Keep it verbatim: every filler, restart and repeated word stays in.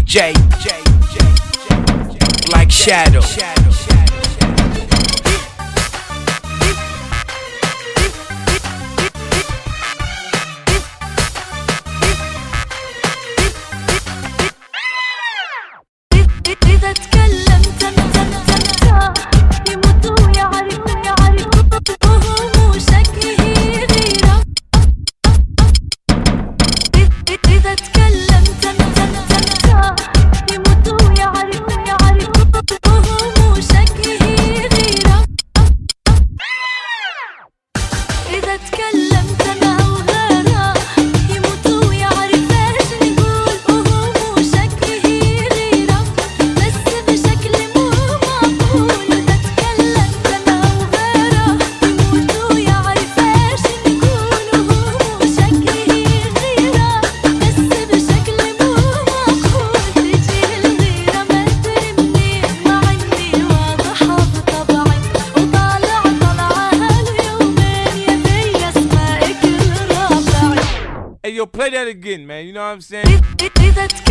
J, like Shadow. إذا تكلمت يموت ويعرف وهو شكله غيره. إذا تكلمت يموت ويعرف وهو شكله غيره. إذا تكلمت معه غيره يموت ويعرف ايش نقول وهو شكله غيره. بس بشكل مو معقول. إذا تكلمت معه غيره يموت ويعرف ايش نقول وهو شكله غيره. بس بشكل مو معقول. تجي الغيرة ما ادري منين مع اني واضحة بطبعي وطالع طلعة هاليومين يبي اسمع كل ربعي. Hey yo, play that again, man. You know what I'm saying? إذا